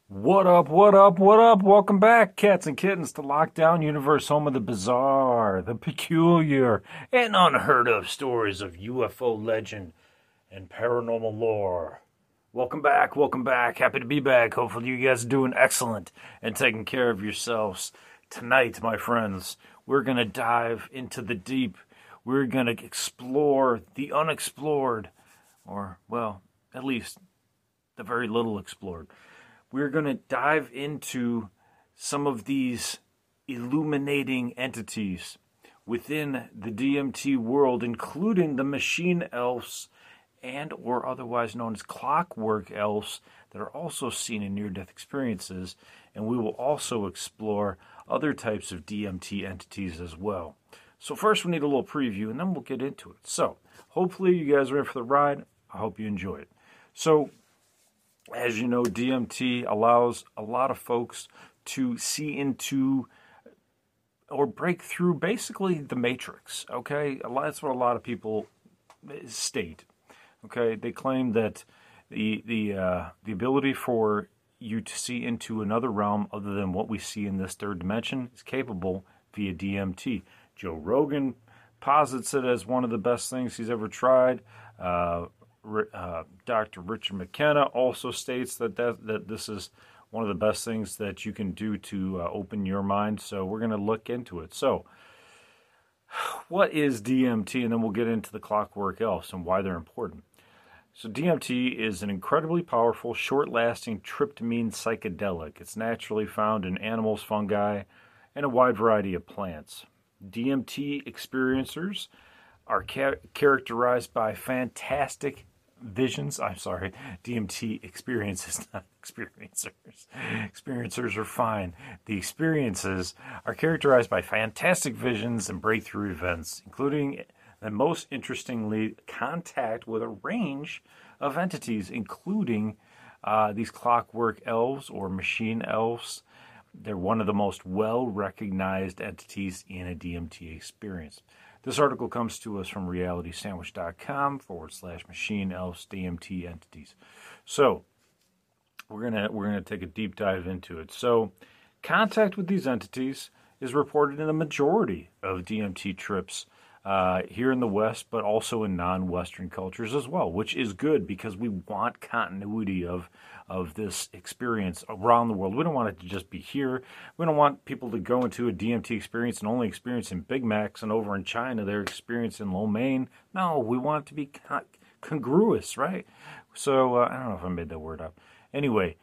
What up, what up, what up? Welcome back, cats and kittens, to Lockdown Universe, home of the bizarre, the peculiar, and unheard of stories of UFO legend and paranormal lore. Welcome back, welcome back. Happy to be back. Hopefully, you guys are doing excellent and taking care of yourselves. Tonight, my friends, we're going to dive into the deep. We're going to explore the unexplored, or, well, at least the very little explored. We're going to dive into some of these illuminating entities within the DMT world, including the machine elves and or otherwise known as clockwork elves that are also seen in near-death experiences. And we will also explore other types of DMT entities as well. So first we need a little preview and then we'll get into it. So hopefully you guys are in for the ride. I hope you enjoy it. So as you know, DMT allows a lot of folks to see into or break through basically the matrix, okay? That's what a lot of people state, okay? They claim that the ability for you to see into another realm other than what we see in this third dimension is capable via DMT. Joe Rogan posits it as one of the best things he's ever tried. Dr. Richard McKenna also states that this is one of the best things that you can do to open your mind. So we're going to look into it. So what is DMT? And then we'll get into the clockwork elves and why they're important. So DMT is an incredibly powerful, short-lasting tryptamine psychedelic. It's naturally found in animals, fungi, and a wide variety of plants. DMT experiencers are characterized by fantastic visions. I'm sorry, DMT experiences, not experiencers. Experiencers are fine. The experiences are characterized by fantastic visions and breakthrough events, including, and most interestingly, contact with a range of entities, including these clockwork elves or machine elves. They're one of the most well-recognized entities in a DMT experience. This article comes to us from realitysandwich.com/machine elves DMT entities. So we're gonna take a deep dive into it. So contact with these entities is reported in the majority of DMT trips here in the West, but also in non-Western cultures as well, which is good because we want continuity of this experience around the world. We don't want it to just be here. We don't want people to go into a DMT experience and only experiencing Big Macs, and over in China they're experiencing lo mein. No, we want it to be congruous, right? So I don't know if I made that word up. Anyway,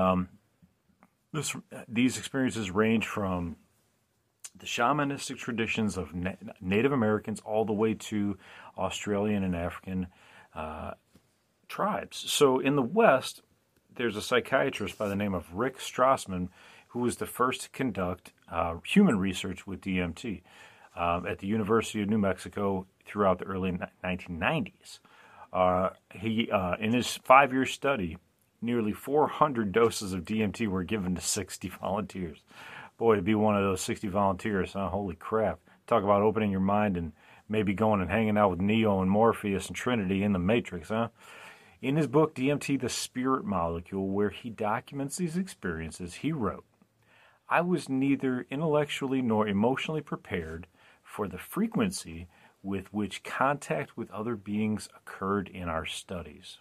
these experiences range from the shamanistic traditions of Native Americans all the way to Australian and African tribes. So in the West, there's a psychiatrist by the name of Rick Strassman who was the first to conduct human research with DMT at the University of New Mexico throughout the early 1990s. In his 5-year study, nearly 400 doses of DMT were given to 60 volunteers. Boy, to be one of those 60 volunteers, huh? Holy crap. Talk about opening your mind and maybe going and hanging out with Neo and Morpheus and Trinity in the Matrix, huh? In his book, DMT, The Spirit Molecule, where he documents these experiences, he wrote, "I was neither intellectually nor emotionally prepared for the frequency with which contact with other beings occurred in our studies,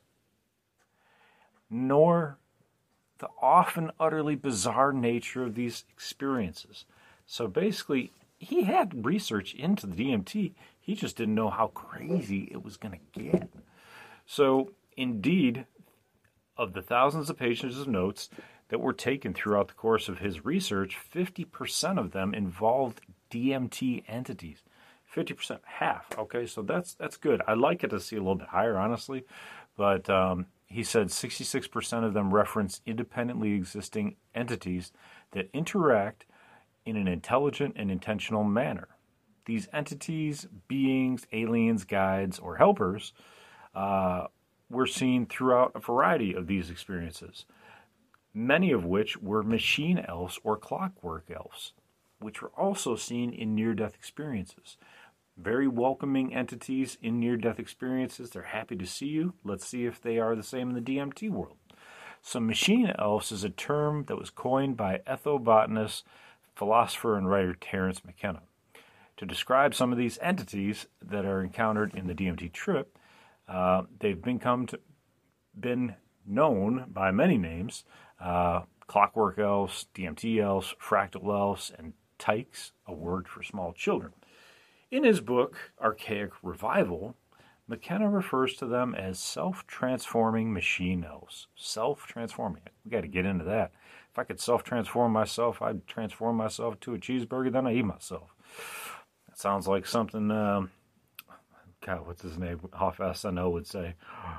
nor the often utterly bizarre nature of these experiences." So basically, he had research into the DMT. He just didn't know how crazy it was going to get. So indeed, of the thousands of pages of notes that were taken throughout the course of his research, 50% of them involved DMT entities. 50%, half. Okay, so that's good. I'd like it to see a little bit higher, honestly, but he said 66% of them reference independently existing entities that interact in an intelligent and intentional manner. These entities, beings, aliens, guides, or helpers were seen throughout a variety of these experiences, many of which were machine elves or clockwork elves, which were also seen in near-death experiences. Very welcoming entities in near-death experiences. They're happy to see you. Let's see if they are the same in the DMT world. So machine elves is a term that was coined by ethnobotanist, philosopher, and writer Terence McKenna to describe some of these entities that are encountered in the DMT trip. They've been known by many names: clockwork elves, DMT elves, fractal elves, and tykes, a word for small children. In his book, Archaic Revival, McKenna refers to them as self-transforming machine elves. Self-transforming. We got to get into that. If I could self-transform myself, I'd transform myself to a cheeseburger, then I eat myself. That sounds like something, God, what's his name? Hoff SNO would say.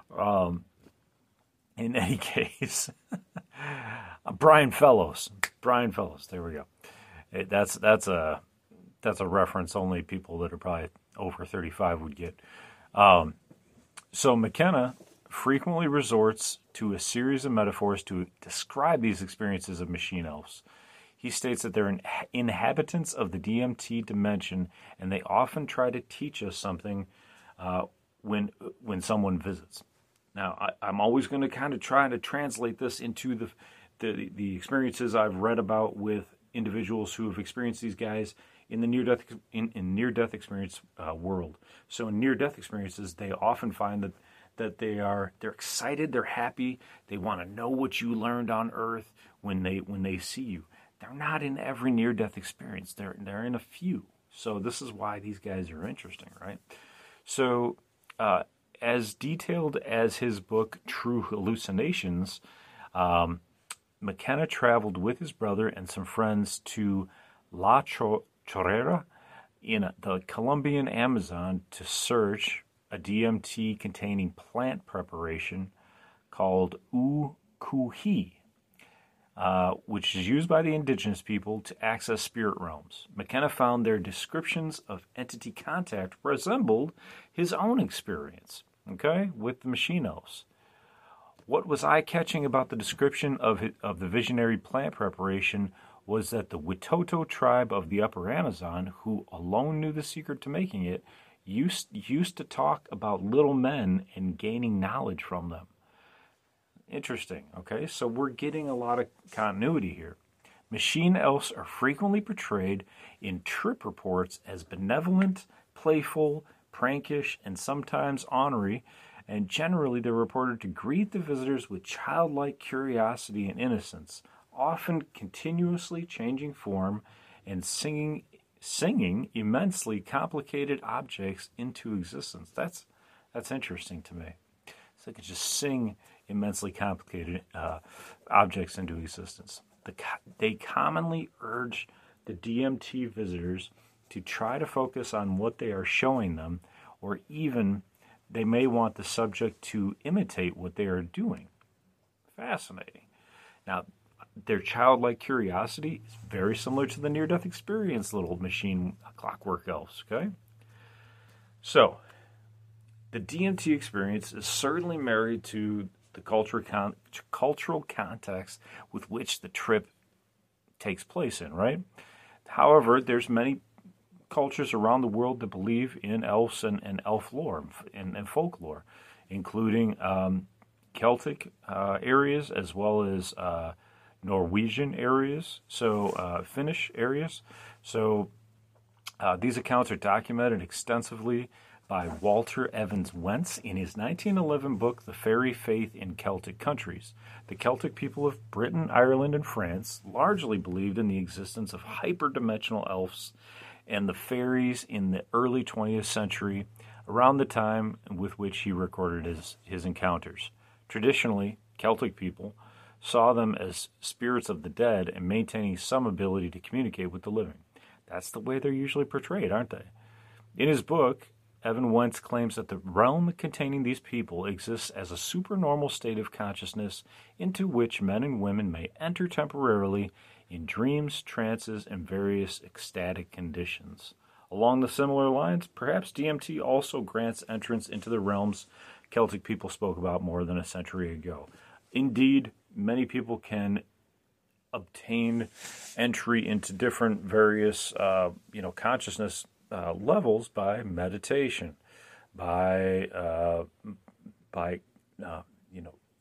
In any case, Brian Fellows. Brian Fellows, there we go. That's a reference only people that are probably over 35 would get. So McKenna frequently resorts to a series of metaphors to describe these experiences of machine elves. He states that they're inhabitants of the DMT dimension, and they often try to teach us something when someone visits. Now, I'm always going to kind of try to translate this into the experiences I've read about with individuals who have experienced these guys in the near-death experience world. So in near-death experiences, they often find that they're excited, they're happy, they want to know what you learned on Earth when they see you. They're not in every near-death experience. They're in a few. So this is why these guys are interesting, right? So as detailed as his book True Hallucinations, McKenna traveled with his brother and some friends to La Chorrera in the Colombian Amazon to search a DMT-containing plant preparation called Ukuhi, which is used by the indigenous people to access spirit realms. McKenna found their descriptions of entity contact resembled his own experience, with the machine elves. What was eye-catching about the description of the visionary plant preparation was that the Witoto tribe of the Upper Amazon, who alone knew the secret to making it, used to talk about little men and gaining knowledge from them. Interesting, okay? So we're getting a lot of continuity here. Machine elves are frequently portrayed in trip reports as benevolent, playful, prankish, and sometimes ornery, and generally they're reported to greet the visitors with childlike curiosity and innocence, often continuously changing form and singing immensely complicated objects into existence. That's interesting to me. So they could just sing immensely complicated objects into existence. They commonly urge the DMT visitors to try to focus on what they are showing them, or even they may want the subject to imitate what they are doing. Fascinating. Now, their childlike curiosity is very similar to the near-death experience little machine clockwork elves, okay? So, the DMT experience is certainly married to the cultural context with which the trip takes place in, right? However, there's many cultures around the world that believe in elves and elf lore and folklore, including Celtic areas as well as Norwegian areas, so Finnish areas. So these accounts are documented extensively by Walter Evans Wentz in his 1911 book, The Fairy Faith in Celtic Countries. The Celtic people of Britain, Ireland, and France largely believed in the existence of hyperdimensional elves and the fairies in the early 20th century, around the time with which he recorded his encounters. Traditionally, Celtic people saw them as spirits of the dead and maintaining some ability to communicate with the living. That's the way they're usually portrayed, aren't they? In his book, Evan Wentz claims that the realm containing these people exists as a supernormal state of consciousness into which men and women may enter temporarily in dreams, trances, and various ecstatic conditions. Along the similar lines, perhaps DMT also grants entrance into the realms Celtic people spoke about more than a century ago. Indeed, many people can obtain entry into different various, consciousness levels by meditation, by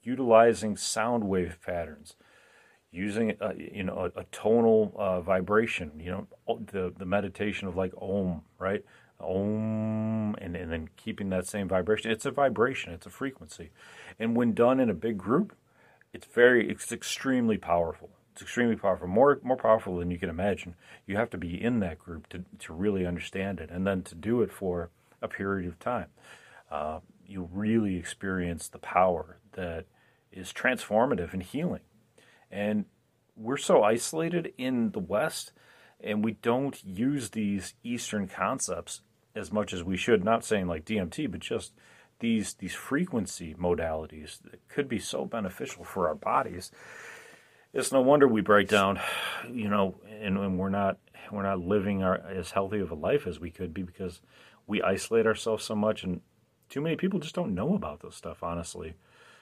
utilizing sound wave patterns, using a tonal vibration, the meditation of like Om, right? Om, and then keeping that same vibration. It's a vibration, it's a frequency. And when done in a big group, it's extremely powerful. It's extremely powerful, more powerful than you can imagine. You have to be in that group to really understand it, and then to do it for a period of time. You really experience the power that is transformative and healing. And we're so isolated in the West, and we don't use these Eastern concepts as much as we should. Not saying like DMT, but just these frequency modalities that could be so beneficial for our bodies. It's no wonder we break down, and we're not living as healthy of a life as we could be, because we isolate ourselves so much, and too many people just don't know about this stuff, honestly.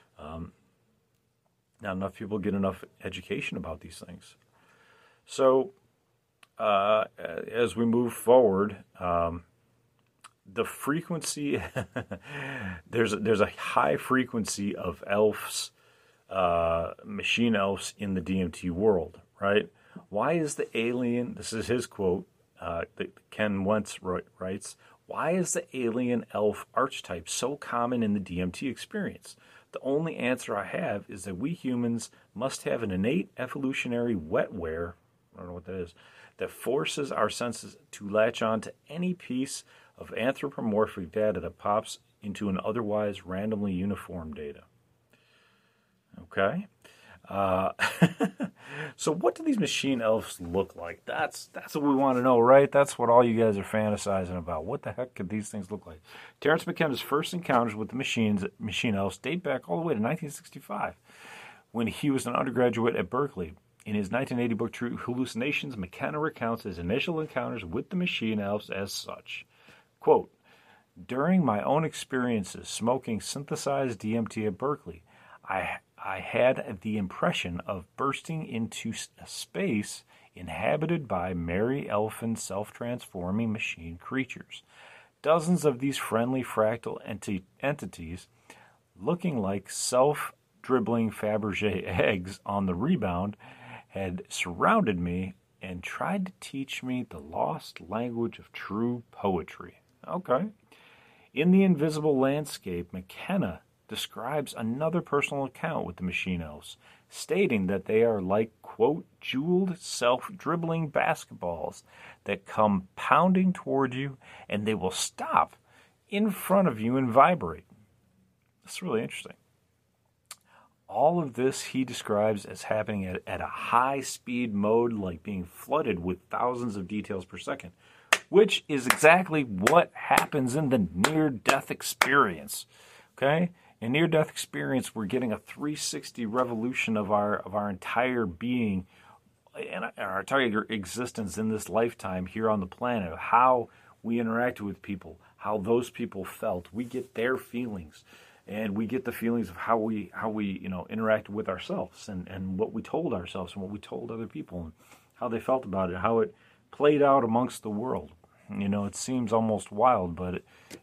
Not enough people get enough education about these things. So as we move forward, the frequency, there's a high frequency of elves, machine elves in the DMT world, right? Why is the alien, this is his quote, that Ken Wentz writes, why is the alien elf archetype so common in the DMT experience? The only answer I have is that we humans must have an innate evolutionary wetware, I don't know what that is, that forces our senses to latch on to any piece of anthropomorphic data that pops into an otherwise randomly uniform data. Okay? So what do these machine elves look like? That's what we want to know, right? That's what all you guys are fantasizing about. What the heck could these things look like? Terence McKenna's first encounters with the machine elves date back all the way to 1965, when he was an undergraduate at Berkeley. In his 1980 book, True Hallucinations, McKenna recounts his initial encounters with the machine elves as such. Quote, during my own experiences smoking synthesized DMT at Berkeley, I had the impression of bursting into a space inhabited by merry elfin self-transforming machine creatures. Dozens of these friendly fractal entities, looking like self-dribbling Fabergé eggs on the rebound, had surrounded me and tried to teach me the lost language of true poetry. Okay. In The Invisible Landscape, McKenna describes another personal account with the machine elves, stating that they are like, quote, jeweled self-dribbling basketballs that come pounding toward you, and they will stop in front of you and vibrate. That's really interesting. All of this he describes as happening at a high-speed mode, like being flooded with thousands of details per second, which is exactly what happens in the near-death experience. Okay? In near-death experience, we're getting a 360 revolution of our entire being and our entire existence in this lifetime here on the planet, of how we interacted with people, how those people felt. We get their feelings, and we get the feelings of how we interacted with ourselves, and what we told ourselves and what we told other people, and how they felt about it, how it played out amongst the world. It seems almost wild, but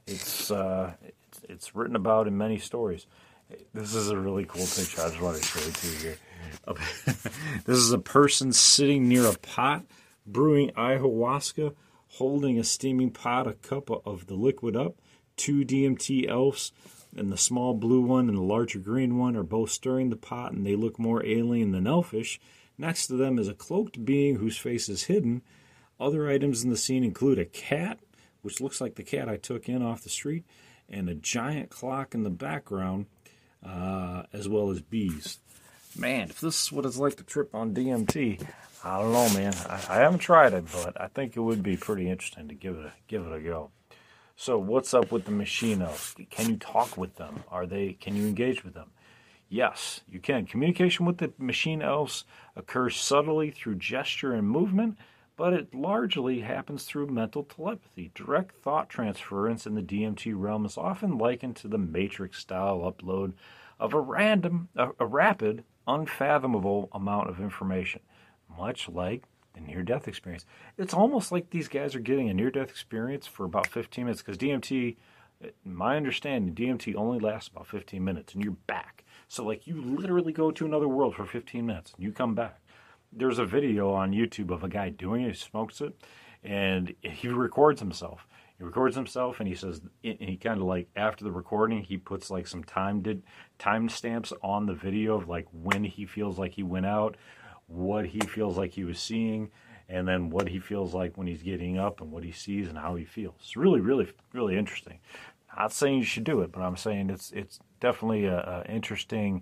it's written about in many stories. This is a really cool picture. I just want to show it to you here. This is a person sitting near a pot, brewing ayahuasca, holding a steaming pot, a cup of the liquid up. Two DMT elves, and the small blue one and the larger green one, are both stirring the pot, and they look more alien than elfish. Next to them is a cloaked being whose face is hidden. Other items in the scene include a cat, which looks like the cat I took in off the street, and a giant clock in the background, as well as bees. Man, if this is what it's like to trip on DMT, I don't know, man. I haven't tried it, but I think it would be pretty interesting to give it a go. So what's up with the machine elves? Can you talk with them? Can you engage with them? Yes, you can. Communication with the machine elves occurs subtly through gesture and movement, but it largely happens through mental telepathy. Direct thought transference in the DMT realm is often likened to the Matrix-style upload of a rapid, unfathomable amount of information, much like the near-death experience. It's almost like these guys are getting a near-death experience for about 15 minutes, because DMT, in my understanding, DMT only lasts about 15 minutes, and you're back. So, like, you literally go to another world for 15 minutes and you come back. There's a video on YouTube of a guy doing it. He smokes it, and he records himself. He records himself, and he says, and he kind of like after the recording, he puts like some time stamps on the video of like when he feels like he went out, what he feels like he was seeing, and then what he feels like when he's getting up and what he sees and how he feels. It's really, really, really interesting. Not saying you should do it, but I'm saying it's definitely a interesting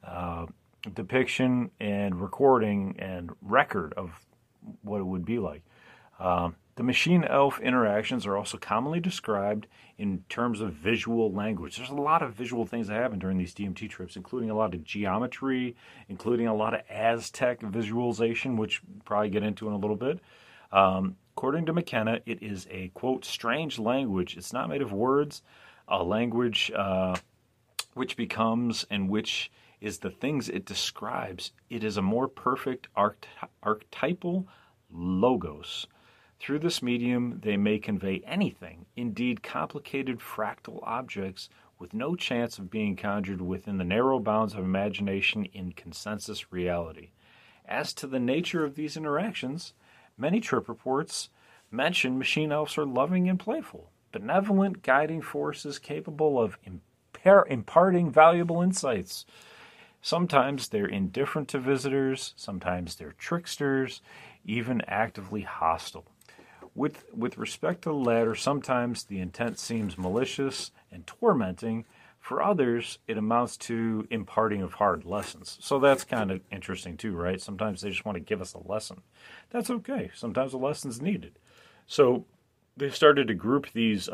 depiction and recording and record of what it would be like. The machine-elf interactions are also commonly described in terms of visual language. There's a lot of visual things that happen during these DMT trips, including a lot of geometry, including a lot of Aztec visualization, which we'll probably get into in a little bit. According to McKenna, it is a, quote, strange language. It's not made of words, a language which becomes and which is the things it describes. It is a more perfect archetypal logos. Through this medium, they may convey anything, indeed complicated fractal objects with no chance of being conjured within the narrow bounds of imagination in consensus reality. As to the nature of these interactions, many trip reports mention machine elves are loving and playful, benevolent guiding forces capable of imparting valuable insights. Sometimes they're indifferent to visitors, sometimes they're tricksters, even actively hostile. With respect to the latter, sometimes the intent seems malicious and tormenting. For others, it amounts to imparting of hard lessons. So that's kind of interesting too, right? Sometimes they just want to give us a lesson. That's okay. Sometimes a lesson's needed. So they've started to group these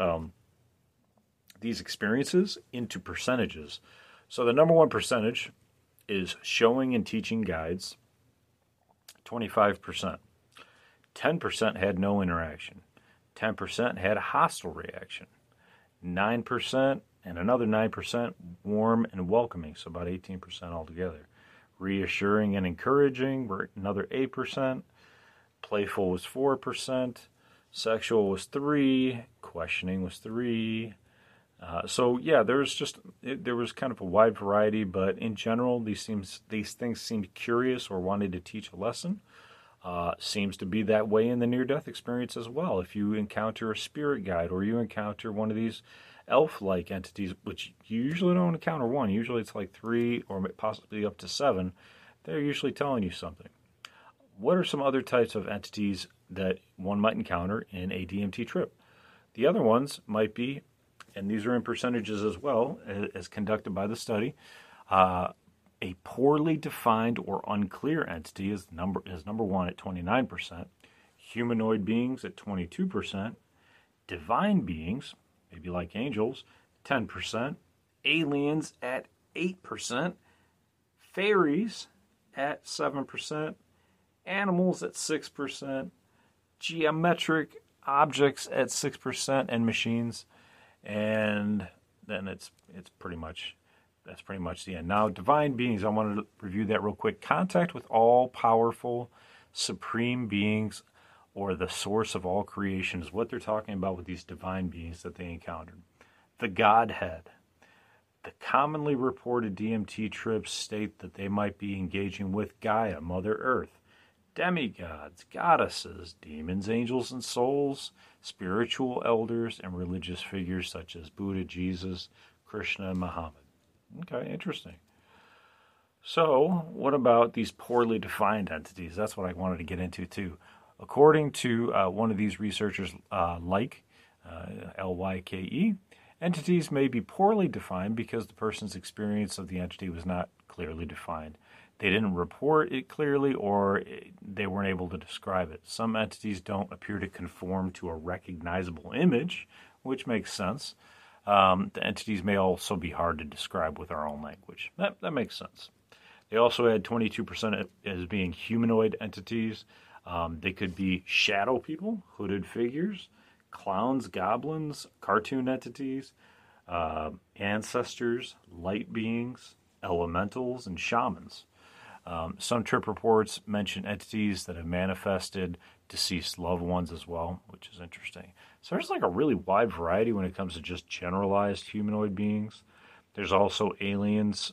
experiences into percentages. So the number one percentage is showing and teaching guides, 25%. 10% had no interaction. 10% had a hostile reaction. 9% and another 9% warm and welcoming, so about 18% altogether. Reassuring and encouraging were another 8%. Playful was 4%. Sexual was 3%. Questioning was 3%. So yeah, there was kind of a wide variety, but in general, these things seemed curious or wanted to teach a lesson. Seems to be that way in the near-death experience as well. If you encounter a spirit guide or you encounter one of these elf-like entities, which you usually don't encounter one, usually it's like 3 or possibly up to 7, they're usually telling you something. What are some other types of entities that one might encounter in a DMT trip? The other ones might be, and these are in percentages as well, as conducted by the study, a poorly defined or unclear entity is number one at 29%, humanoid beings at 22%, divine beings, maybe like angels, 10%, aliens at 8%, fairies at 7%, animals at 6%, geometric objects at 6%, and machines, and then that's pretty much the end. Now, divine beings, I wanted to review that real quick. Contact with all-powerful, supreme beings, or the source of all creation is what they're talking about with these divine beings that they encountered. The Godhead. The commonly reported DMT trips state that they might be engaging with Gaia, Mother Earth, demigods, goddesses, demons, angels, and souls, spiritual elders, and religious figures such as Buddha, Jesus, Krishna, and Muhammad. Okay, interesting. So, what about these poorly defined entities? That's what I wanted to get into, too. According to one of these researchers, Lyke, Lyke, entities may be poorly defined because the person's experience of the entity was not clearly defined. They didn't report it clearly, or they weren't able to describe it. Some entities don't appear to conform to a recognizable image, which makes sense. The entities may also be hard to describe with our own language. That makes sense. They also had 22% as being humanoid entities. They could be shadow people, hooded figures, clowns, goblins, cartoon entities, ancestors, light beings, elementals, and shamans. Some trip reports mention entities that have manifested deceased loved ones as well, which is interesting. So there's like a really wide variety when it comes to just generalized humanoid beings. There's also aliens,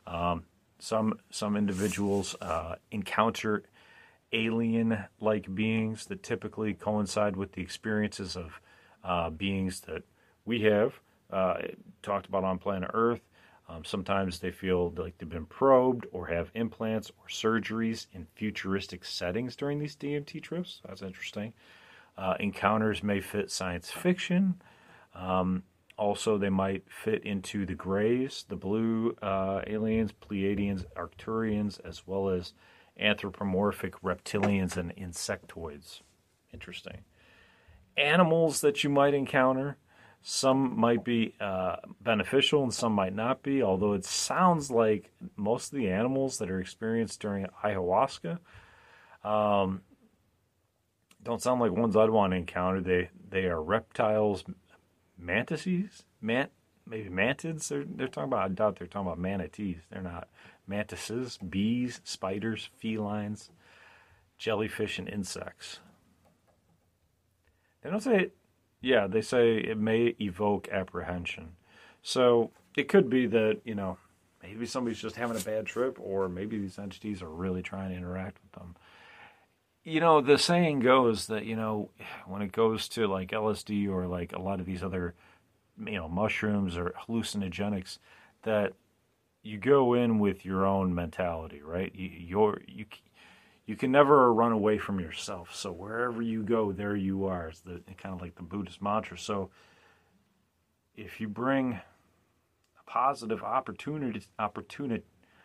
Some individuals encounter alien-like beings that typically coincide with the experiences of beings that we have talked about on planet Earth. Sometimes they feel like they've been probed or have implants or surgeries in futuristic settings during these DMT trips. That's interesting. Encounters may fit science fiction. Also, they might fit into the grays, the blue aliens, Pleiadians, Arcturians, as well as anthropomorphic reptilians and insectoids. Interesting. Animals that you might encounter. Some might be beneficial and some might not be, although it sounds like most of the animals that are experienced during ayahuasca don't sound like ones I'd want to encounter. They are reptiles, mantises, maybe mantids they're talking about. I doubt they're talking about manatees. They're not. Mantises, bees, spiders, felines, jellyfish, and insects. They don't say, yeah, they say it may evoke apprehension. So it could be that, maybe somebody's just having a bad trip, or maybe these entities are really trying to interact with them. The saying goes that, when it goes to like LSD or like a lot of these other, mushrooms or hallucinogenics, that you go in with your own mentality, right? You can never run away from yourself. So wherever you go, there you are. It's kind of like the Buddhist mantra. So if you bring a positive opportunistic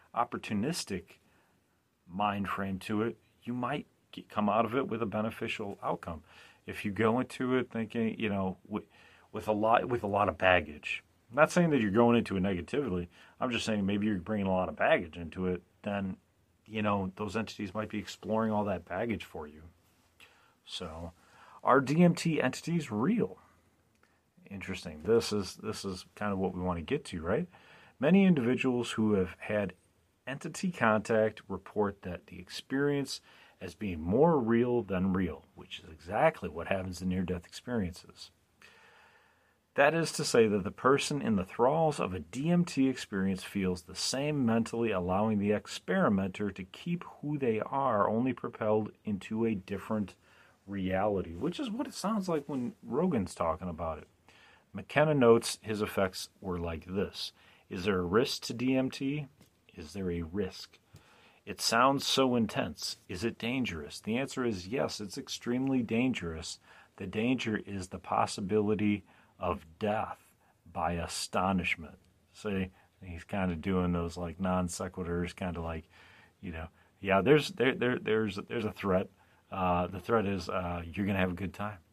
mind frame to it, you might come out of it with a beneficial outcome. If you go into it thinking, with a lot of baggage. I'm not saying that you're going into it negatively. I'm just saying maybe you're bringing a lot of baggage into it. Then, those entities might be exploring all that baggage for you. So, are DMT entities real? Interesting. This is kind of what we want to get to, right? Many individuals who have had entity contact report that the experience as being more real than real, which is exactly what happens in near-death experiences. That is to say that the person in the thralls of a DMT experience feels the same mentally, allowing the experimenter to keep who they are, only propelled into a different reality, which is what it sounds like when Rogan's talking about it. McKenna notes his effects were like this. Is there a risk to DMT? Is there a risk? It sounds so intense. Is it dangerous? The answer is yes, it's extremely dangerous. The danger is the possibility of death by astonishment. See, he's kind of doing those like non sequiturs, kind of like, yeah. There's a threat. The threat is you're gonna have a good time,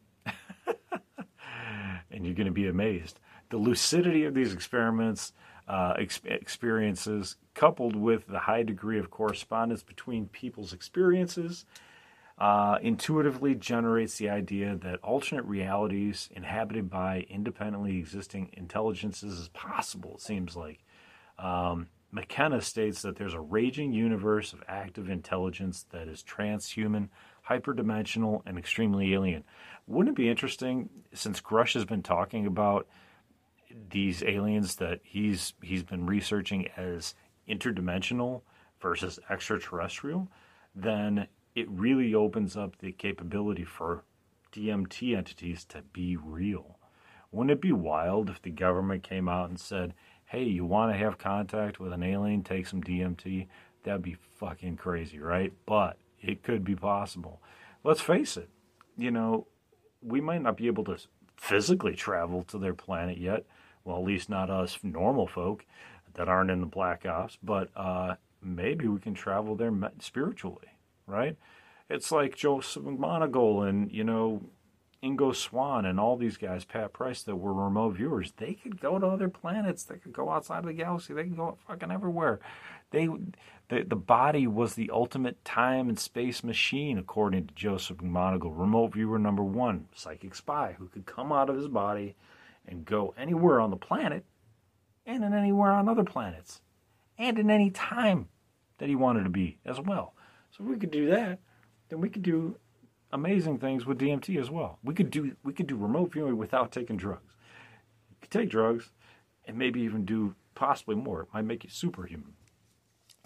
and you're gonna be amazed. The lucidity of these experiments, experiences, coupled with the high degree of correspondence between people's experiences, intuitively generates the idea that alternate realities inhabited by independently existing intelligences is possible, it seems like. McKenna states that there's a raging universe of active intelligence that is transhuman, hyperdimensional, and extremely alien. Wouldn't it be interesting, since Grush has been talking about these aliens that he's been researching as interdimensional versus extraterrestrial, then it really opens up the capability for DMT entities to be real. Wouldn't it be wild if the government came out and said, hey, you want to have contact with an alien, take some DMT? That'd be fucking crazy, right? But it could be possible. Let's face it, we might not be able to physically travel to their planet yet. Well, at least not us normal folk that aren't in the Black Ops, but maybe we can travel there spiritually, right? It's like Joseph McMoneagle and, Ingo Swann and all these guys, Pat Price, that were remote viewers. They could go to other planets. They could go outside of the galaxy. They can go fucking everywhere. The body was the ultimate time and space machine, according to Joseph McMoneagle, remote viewer number 1, psychic spy, who could come out of his body and go anywhere on the planet and in anywhere on other planets and in any time that he wanted to be as well. So if we could do that, then we could do amazing things with DMT as well. We could do remote viewing without taking drugs. You could take drugs and maybe even do possibly more. It might make you superhuman.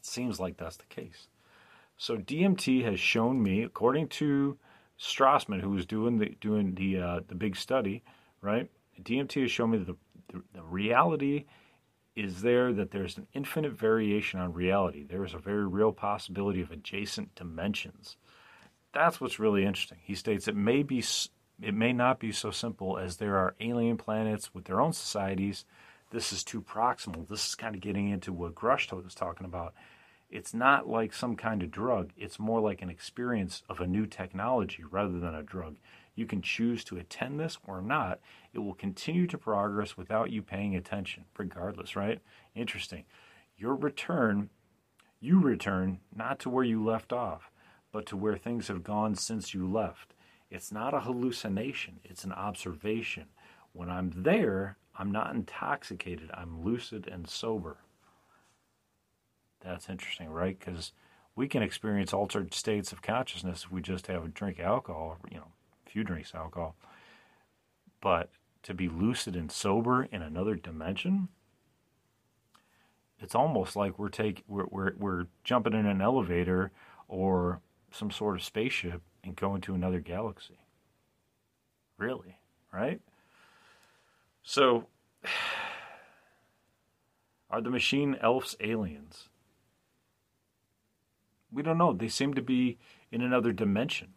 It seems like that's the case. So DMT has shown me, according to Strassman, who was doing the big study, right? DMT has shown me that the reality is there, that there's an infinite variation on reality. There is a very real possibility of adjacent dimensions. That's what's really interesting. He states it may not be so simple as there are alien planets with their own societies. This is too proximal. This is kind of getting into what Grushtold was talking about. It's not like some kind of drug. It's more like an experience of a new technology rather than a drug. You can choose to attend this or not. It will continue to progress without you paying attention, regardless, right? Interesting. You return not to where you left off, but to where things have gone since you left. It's not a hallucination. It's an observation. When I'm there, I'm not intoxicated. I'm lucid and sober. That's interesting, right? Because we can experience altered states of consciousness if we just have a drink of alcohol, a few drinks of alcohol. But to be lucid and sober in another dimension, it's almost like we're jumping in an elevator or some sort of spaceship and going to another galaxy. Really, right? So, are the machine elves aliens? We don't know. They seem to be in another dimension.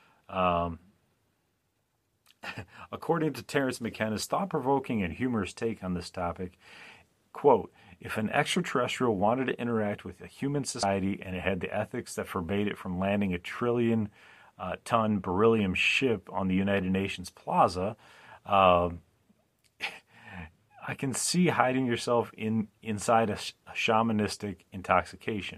According to Terence McKenna's thought-provoking and humorous take on this topic, quote, if an extraterrestrial wanted to interact with a human society and it had the ethics that forbade it from landing a trillion-ton beryllium ship on the United Nations Plaza, I can see hiding yourself inside a shamanistic intoxication.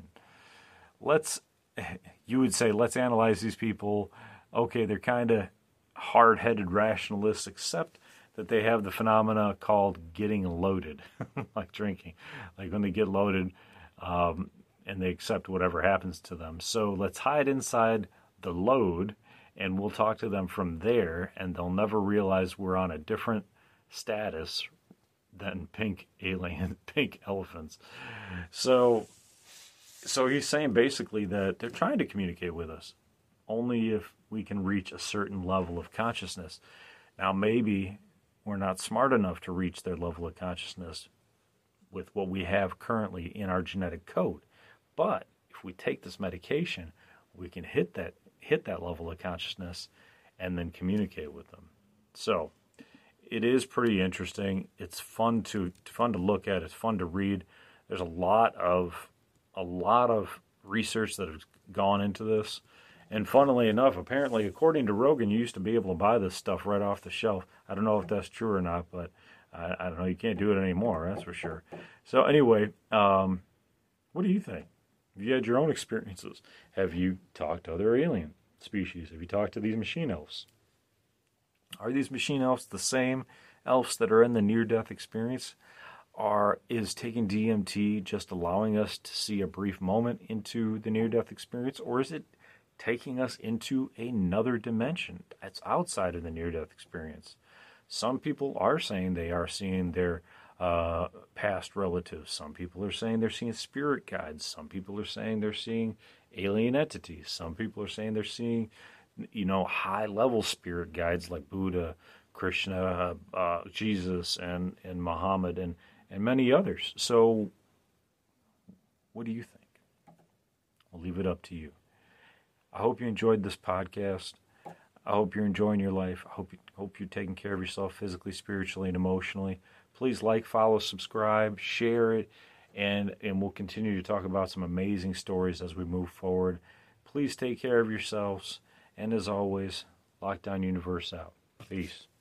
You would say, let's analyze these people. Okay, they're kind of hard-headed rationalists, except that they have the phenomena called getting loaded, like drinking. Like when they get loaded and they accept whatever happens to them. So let's hide inside the load, and we'll talk to them from there, and they'll never realize we're on a different status than pink elephants. So he's saying basically that they're trying to communicate with us, only if we can reach a certain level of consciousness. Now, maybe we're not smart enough to reach their level of consciousness with what we have currently in our genetic code. But if we take this medication, we can hit that level of consciousness and then communicate with them. So it is pretty interesting. It's fun to look at. It's fun to read. There's a lot of research that has gone into this. And funnily enough, apparently, according to Rogan, you used to be able to buy this stuff right off the shelf. I don't know if that's true or not, but I don't know. You can't do it anymore, that's for sure. So anyway, what do you think? Have you had your own experiences? Have you talked to other alien species? Have you talked to these machine elves? Are these machine elves the same elves that are in the near-death experience? Is taking DMT just allowing us to see a brief moment into the near-death experience, or is it taking us into another dimension that's outside of the near-death experience? Some people are saying they are seeing their past relatives. Some people are saying they're seeing spirit guides. Some people are saying they're seeing alien entities. Some people are saying they're seeing, high-level spirit guides like Buddha, Krishna, Jesus, and Muhammad, and many others. So what do you think? I'll leave it up to you. I hope you enjoyed this podcast. I hope you're enjoying your life. I hope you're taking care of yourself physically, spiritually, and emotionally. Please like, follow, subscribe, share it, and we'll continue to talk about some amazing stories as we move forward. Please take care of yourselves. And as always, Lockdown Universe out. Peace.